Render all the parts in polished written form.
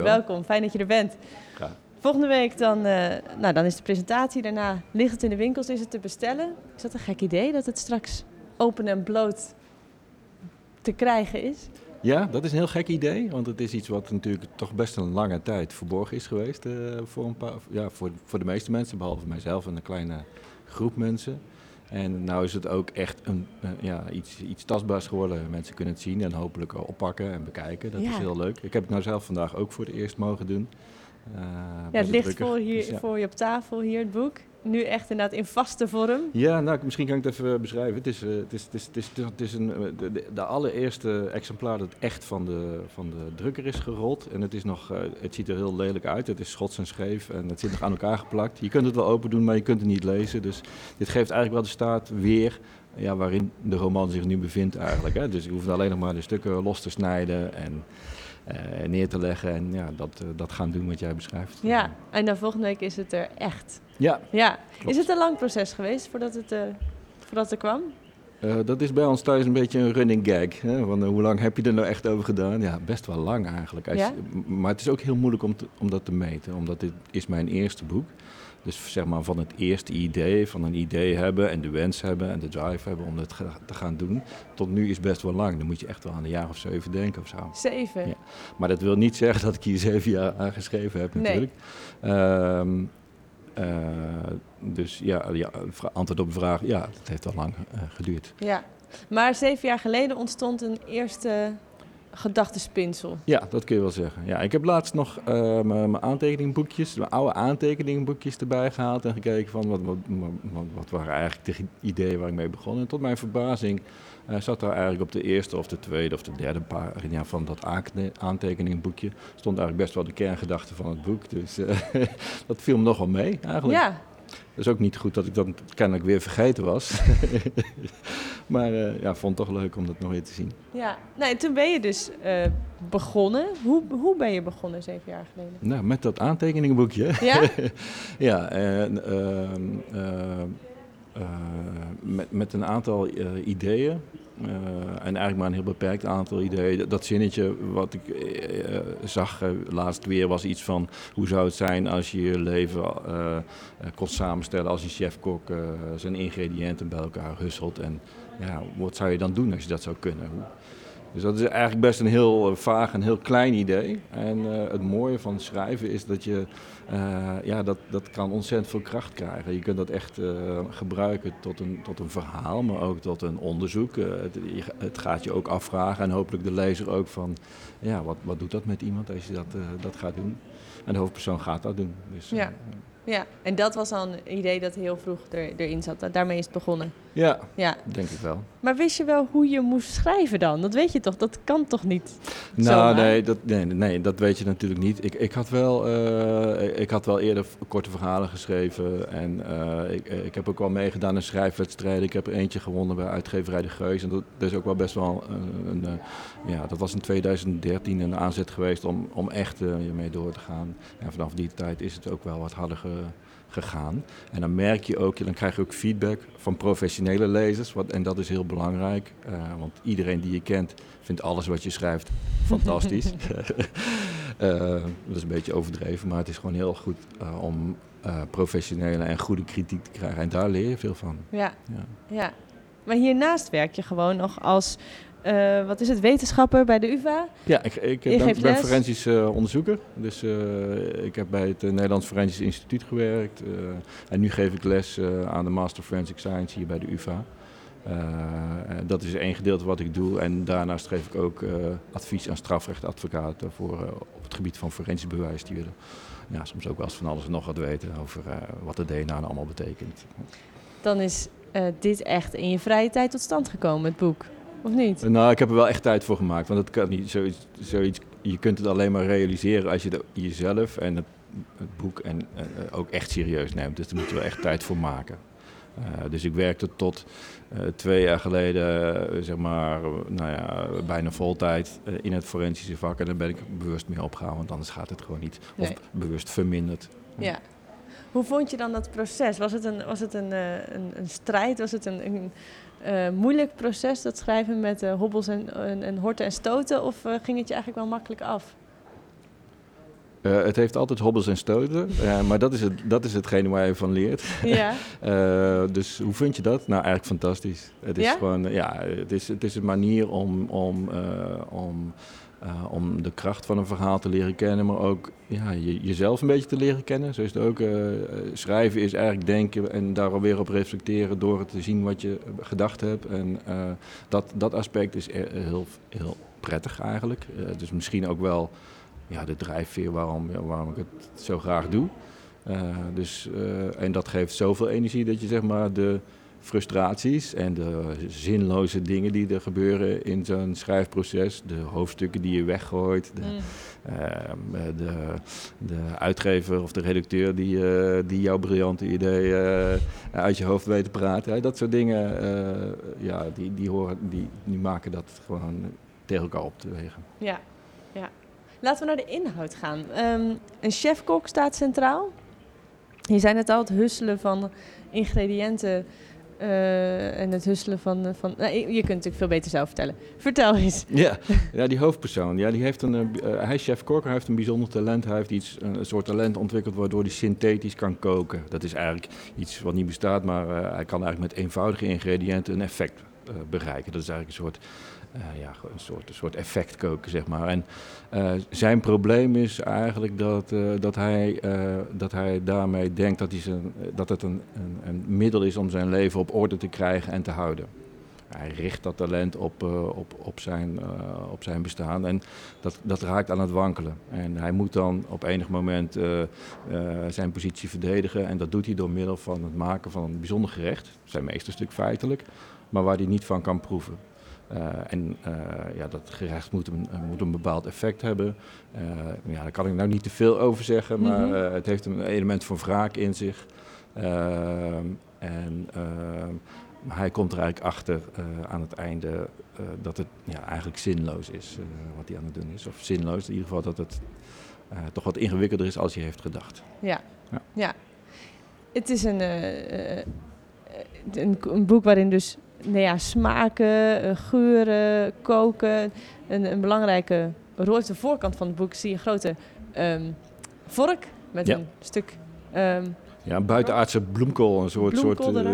Welkom, fijn dat je er bent. Graag. Volgende week dan is de presentatie. Daarna ligt het in de winkels, is het te bestellen. Is dat een gek idee dat het straks open en bloot te krijgen is? Ja, dat is een heel gek idee, want het is iets wat natuurlijk toch best een lange tijd verborgen is geweest voor de meeste mensen, behalve mijzelf en een kleine groep mensen. En nou is het ook echt iets tastbaars geworden. Mensen kunnen het zien en hopelijk oppakken en bekijken. Dat is heel leuk. Ik heb het nou zelf vandaag ook voor het eerst mogen doen. Het ligt voor je op tafel hier, het boek. Nu echt inderdaad in vaste vorm. Ja, nou, misschien kan ik het even beschrijven. Het is de allereerste exemplaar dat echt van de drukker is gerold. En het ziet er heel lelijk uit. Het is schots en scheef en het zit nog aan elkaar geplakt. Je kunt het wel open doen, maar je kunt het niet lezen. Dus dit geeft eigenlijk wel de staat weer waarin de roman zich nu bevindt eigenlijk. Hè. Dus je hoeft alleen nog maar de stukken los te snijden en neer te leggen en dat gaan doen wat jij beschrijft. Ja, en dan volgende week is het er echt. Ja. Is het een lang proces geweest voordat het er kwam? Dat is bij ons thuis een beetje een running gag. Hè? Want, hoe lang heb je er nou echt over gedaan? Ja, best wel lang eigenlijk. Maar het is ook heel moeilijk om dat te meten, omdat dit is mijn eerste boek. Dus zeg maar van het eerste idee, van een idee hebben en de wens hebben en de drive hebben om dat te gaan doen. Tot nu is best wel lang. Dan moet je echt wel aan een jaar of 7 denken of zo. 7? Ja. Maar dat wil niet zeggen dat ik hier 7 jaar aan geschreven heb natuurlijk. Nee. Dus antwoord op de vraag, ja, dat heeft al lang geduurd. Ja, maar 7 jaar geleden ontstond een eerste gedachtenspinsel. Ja, dat kun je wel zeggen. Ja, ik heb laatst nog mijn oude aantekeningenboekjes erbij gehaald en gekeken van wat waren eigenlijk de ideeën waar ik mee begon. En tot mijn verbazing zat daar eigenlijk op de eerste of de tweede of de derde pagina van dat aantekeningenboekje stond eigenlijk best wel de kerngedachte van het boek. Dus dat viel me nogal mee eigenlijk. Ja. Dat is ook niet goed dat ik dat kennelijk weer vergeten was. Maar vond het toch leuk om dat nog weer te zien. Ja, en toen ben je dus begonnen. Hoe ben je begonnen 7 jaar geleden? Nou, met dat aantekeningenboekje. Ja? Ja, met een aantal ideeën. En eigenlijk maar een heel beperkt aantal ideeën. Dat zinnetje wat ik zag laatst weer was iets van hoe zou het zijn als je je leven kon samenstellen als een chefkok zijn ingrediënten bij elkaar husselt. En wat zou je dan doen als je dat zou kunnen? Dus dat is eigenlijk best een heel vaag en heel klein idee. En het mooie van schrijven is dat je dat kan ontzettend veel kracht krijgen. Je kunt dat echt gebruiken tot een verhaal, maar ook tot een onderzoek. Het gaat je ook afvragen en hopelijk de lezer ook van wat doet dat met iemand als je dat gaat doen. En de hoofdpersoon gaat dat doen. Dus, ja, en dat was al een idee dat heel vroeg erin zat. Daarmee is het begonnen. Ja, denk ik wel. Maar wist je wel hoe je moest schrijven dan? Dat weet je toch? Dat kan toch niet? Nou, nee, dat weet je natuurlijk niet. Ik had wel eerder korte verhalen geschreven. En ik heb ook wel meegedaan in schrijfwedstrijden. Ik heb er eentje gewonnen bij uitgeverij De Geus. En dat is ook wel best wel dat was in 2013 een aanzet geweest om echt hiermee door te gaan. En vanaf die tijd is het ook wel wat harder gegaan. En dan merk je ook, dan krijg je ook feedback van professionele lezers. En dat is heel belangrijk. Want iedereen die je kent vindt alles wat je schrijft fantastisch. Dat is een beetje overdreven, maar het is gewoon heel goed om professionele en goede kritiek te krijgen. En daar leer je veel van. Ja. Maar hiernaast werk je gewoon nog als wetenschapper bij de UvA? Ja, ik ben forensisch onderzoeker. Dus ik heb bij het Nederlands Forensisch Instituut gewerkt. En nu geef ik les aan de Master Forensic Science hier bij de UvA. Dat is één gedeelte wat ik doe. En daarnaast geef ik ook advies aan strafrechtadvocaten op het gebied van forensisch bewijs. Die willen soms ook wel eens van alles en nog wat weten over wat de DNA nou allemaal betekent. Dan is dit echt in je vrije tijd tot stand gekomen, het boek? Of niet? Nou, ik heb er wel echt tijd voor gemaakt. Want het kan niet zoiets. Je kunt het alleen maar realiseren als je jezelf en het boek en ook echt serieus neemt. Dus daar moet je wel echt tijd voor maken. Dus ik werkte tot 2 jaar geleden, bijna voltijd in het forensische vak. En daar ben ik bewust mee opgehouden, want anders gaat het gewoon niet. Of bewust verminderd. Ja. Hoe vond je dan dat proces? Was het een strijd? Was het een moeilijk proces, dat schrijven met hobbels en horten en stoten? Of ging het je eigenlijk wel makkelijk af? Het heeft altijd hobbels en stoten, maar dat is hetgene waar je van leert. Ja. Dus hoe vind je dat? Nou, eigenlijk fantastisch. Het is gewoon, het is een manier om de kracht van een verhaal te leren kennen, maar ook jezelf een beetje te leren kennen. Zo is het ook. Schrijven is eigenlijk denken en daar alweer op reflecteren door het te zien wat je gedacht hebt. En dat aspect is heel, heel prettig eigenlijk. Dus misschien ook wel de drijfveer waarom ik het zo graag doe. En dat geeft zoveel energie dat je zeg maar de frustraties en de zinloze dingen die er gebeuren in zo'n schrijfproces, de hoofdstukken die je weggooit, de uitgever of de redacteur die jouw briljante idee uit je hoofd weet te praten. Dat soort dingen, die maken dat gewoon tegen elkaar op te wegen. Ja. Laten we naar de inhoud gaan. Een chef-kok staat centraal. Je zei net al, het husselen van ingrediënten en het husselen van je kunt het natuurlijk veel beter zelf vertellen. Vertel eens. Ja, die hoofdpersoon. Ja, die heeft hij is chef-kok, hij heeft een bijzonder talent. Hij heeft een soort talent ontwikkeld waardoor hij synthetisch kan koken. Dat is eigenlijk iets wat niet bestaat, maar hij kan eigenlijk met eenvoudige ingrediënten een effect bereiken. Dat is eigenlijk een soort effect koken, zeg maar. En zijn probleem is eigenlijk dat hij daarmee denkt dat het een middel is om zijn leven op orde te krijgen en te houden. Hij richt dat talent op zijn bestaan en dat raakt aan het wankelen. En hij moet dan op enig moment zijn positie verdedigen en dat doet hij door middel van het maken van een bijzonder gerecht, zijn meesterstuk feitelijk, maar waar hij niet van kan proeven. Dat gerecht moet een bepaald effect hebben. Daar kan ik nou niet te veel over zeggen, maar het heeft een element van wraak in zich. Hij komt er eigenlijk achter aan het einde dat het eigenlijk zinloos is wat hij aan het doen is. Of zinloos, in ieder geval dat het toch wat ingewikkelder is als hij heeft gedacht. Ja. Het is een boek waarin dus smaken, geuren, koken een belangrijke rol. Op de voorkant van het boek zie je een grote vork met een stuk... een buitenaardse bloemkool, een soort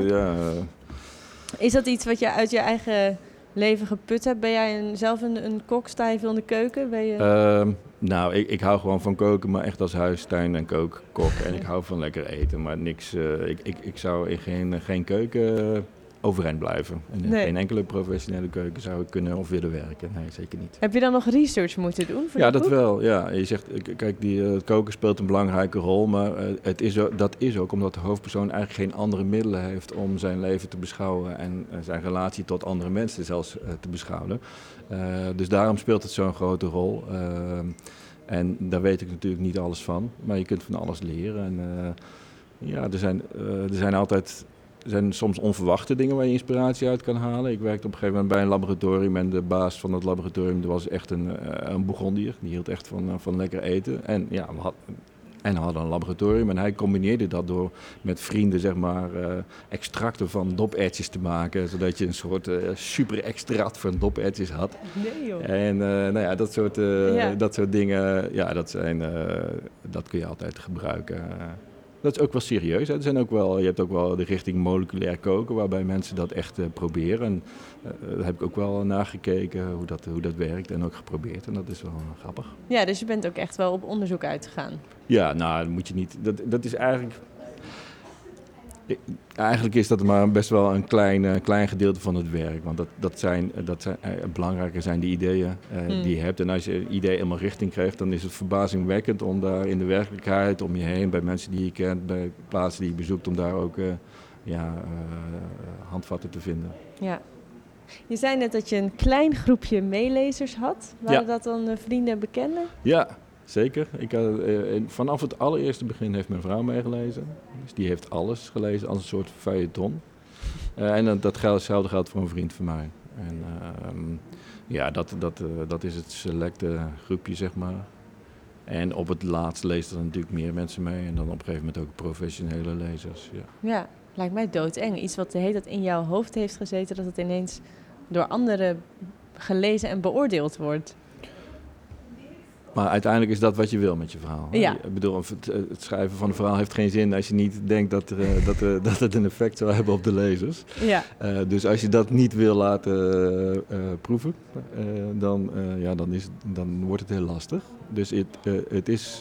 Is dat iets wat je uit je eigen leven geput hebt? Ben jij zelf een kok? Sta je veel in de keuken? Ben je... Ik hou gewoon van koken, maar echt als huis, tuin en kok. En ik hou van lekker eten, maar niks. Ik zou in geen keuken overeind blijven. In geen enkele professionele keuken zou ik kunnen of willen werken. Nee, zeker niet. Heb je dan nog research moeten doen voor dat boek? Wel. Ja, je zegt, kijk, het koken speelt een belangrijke rol, maar dat is ook omdat de hoofdpersoon eigenlijk geen andere middelen heeft om zijn leven te beschouwen en zijn relatie tot andere mensen zelfs te beschouwen. Dus daarom speelt het zo'n grote rol. En daar weet ik natuurlijk niet alles van, maar je kunt van alles leren. En er zijn soms onverwachte dingen waar je inspiratie uit kan halen. Ik werkte op een gegeven moment bij een laboratorium en de baas van het laboratorium was echt een Bourgondier. Die hield echt van lekker eten. En we hadden een laboratorium en hij combineerde dat door met vrienden zeg maar extracten van doperwtjes te maken. Zodat je een soort super extract van doperwtjes had. Nee joh. En dat soort dingen, dat kun je altijd gebruiken. Dat is ook wel serieus. Hè. Je hebt ook wel de richting moleculair koken, waarbij mensen dat echt proberen. En daar heb ik ook wel nagekeken hoe dat werkt en ook geprobeerd. En dat is wel grappig. Ja, dus je bent ook echt wel op onderzoek uitgegaan. Ja, dat moet je niet. Dat is eigenlijk... Eigenlijk is dat maar best wel een klein gedeelte van het werk. Want belangrijker zijn die ideeën die je hebt. En als je een idee helemaal richting krijgt, dan is het verbazingwekkend om daar in de werkelijkheid, om je heen, bij mensen die je kent, bij plaatsen die je bezoekt, om daar ook handvatten te vinden. Ja. Je zei net dat je een klein groepje meelezers had. Waren dat dan vrienden en bekenden? Ja. Zeker. Vanaf het allereerste begin heeft mijn vrouw meegelezen. Dus die heeft alles gelezen als een soort feuilleton. En datzelfde geldt voor een vriend van mij. En dat is het selecte groepje, zeg maar. En op het laatst leest er natuurlijk meer mensen mee. En dan op een gegeven moment ook professionele lezers. Ja, lijkt mij doodeng. Iets wat de hele tijd in jouw hoofd heeft gezeten, dat het ineens door anderen gelezen en beoordeeld wordt. Maar uiteindelijk is dat wat je wil met je verhaal. Ja. Ik bedoel, het schrijven van een verhaal heeft geen zin als je niet denkt dat het een effect zou hebben op de lezers. Ja. Dus als je dat niet wil laten proeven, dan wordt het heel lastig. Dus het is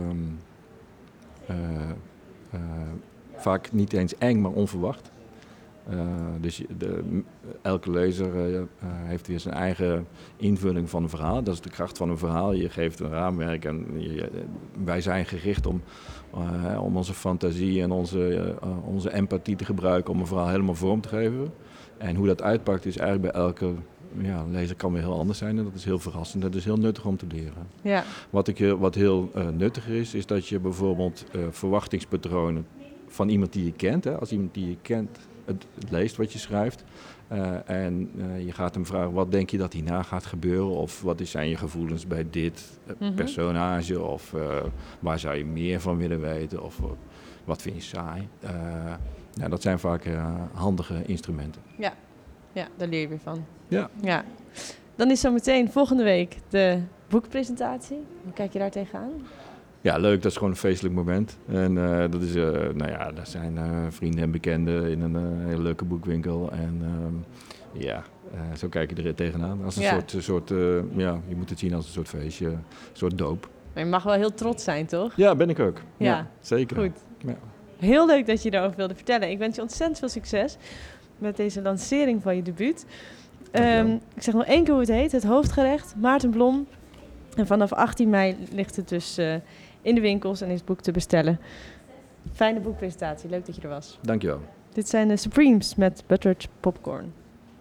vaak niet eens eng, maar onverwacht. Dus elke lezer heeft weer zijn eigen invulling van een verhaal. Dat is de kracht van een verhaal. Je geeft een raamwerk en wij zijn gericht om onze fantasie en onze empathie te gebruiken om een verhaal helemaal vorm te geven. En hoe dat uitpakt is eigenlijk bij elke lezer kan weer heel anders zijn en dat is heel verrassend. Dat is heel nuttig om te leren. Ja. Wat heel nuttig is dat je bijvoorbeeld verwachtingspatronen van iemand die je kent, hè, als iemand die je kent het leest wat je schrijft en je gaat hem vragen wat denk je dat hierna gaat gebeuren of wat zijn je gevoelens bij dit personage of waar zou je meer van willen weten of wat vind je saai. Dat zijn vaak handige instrumenten. Ja, daar leer je weer van. Ja. Dan is zo meteen volgende week de boekpresentatie. Hoe kijk je daar tegenaan? Ja, leuk. Dat is gewoon een feestelijk moment. En dat zijn vrienden en bekenden in een hele leuke boekwinkel. En zo kijk je er tegenaan. Als een soort je moet het zien als een soort feestje, een soort doop. Maar je mag wel heel trots zijn, toch? Ja, ben ik ook. Ja zeker. Goed. Ja. Heel leuk dat je daarover wilde vertellen. Ik wens je ontzettend veel succes met deze lancering van je debuut. Ik zeg nog 1 keer hoe het heet. Het hoofdgerecht, Maarten Blom. En vanaf 18 mei ligt het dus in de winkels en is het boek te bestellen. Fijne boekpresentatie. Leuk dat je er was. Dankjewel. Dit zijn de Supremes met Buttered Popcorn.